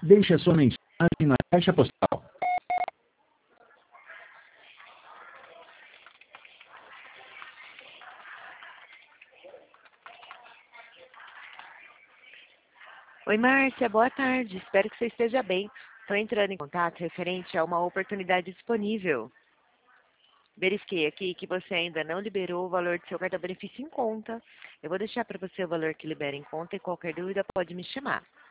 Deixe a sua mensagem na caixa postal. Oi, Márcia, boa tarde. Espero que você esteja bem. Estou entrando em contato referente a uma oportunidade disponível. Verifiquei aqui que você ainda não liberou o valor do seu cartão benefício em conta. Eu vou deixar para você o valor que libera em conta e qualquer dúvida pode me chamar.